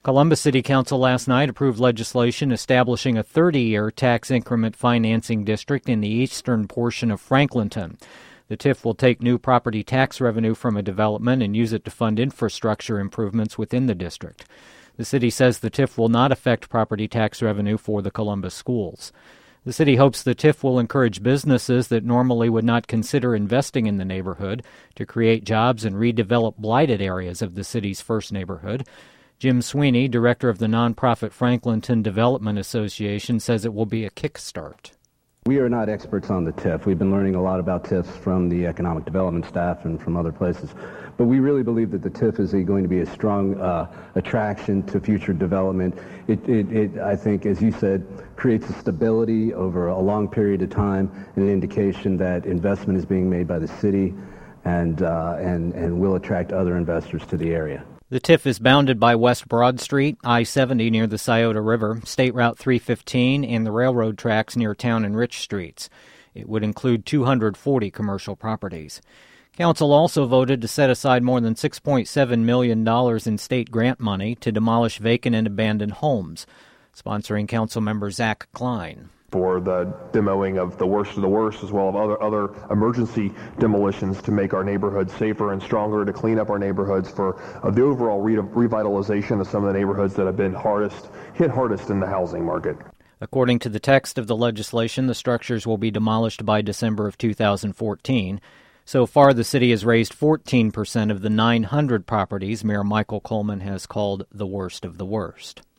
Columbus City Council last night approved legislation establishing a 30-year tax increment financing district in the eastern portion of Franklinton. The TIF will take new property tax revenue from a development and use it to fund infrastructure improvements within the district. The city says the TIF will not affect property tax revenue for the Columbus schools. The city hopes the TIF will encourage businesses that normally would not consider investing in the neighborhood to create jobs and redevelop blighted areas of the city's first neighborhood. Jim Sweeney, director of the nonprofit Franklinton Development Association, says it will be a kickstart. We are not experts on the TIF. We've been learning a lot about TIFs from the economic development staff and from other places. But we really believe that the TIF is going to be a strong attraction to future development. It, I think, as you said, creates a stability over a long period of time and an indication that investment is being made by the city and will attract other investors to the area. The TIF is bounded by West Broad Street, I-70 near the Scioto River, State Route 315, and the railroad tracks near Town and Rich Streets. It would include 240 commercial properties. Council also voted to set aside more than $6.7 million in state grant money to demolish vacant and abandoned homes, sponsoring Councilmember Zach Klein. For the demoing of the worst, as well as other emergency demolitions to make our neighborhoods safer and stronger, to clean up our neighborhoods, for the overall revitalization of some of the neighborhoods that have been hit hardest in the housing market. According to the text of the legislation, the structures will be demolished by December of 2014. So far, the city has raised 14% of the 900 properties Mayor Michael Coleman has called the worst of the worst.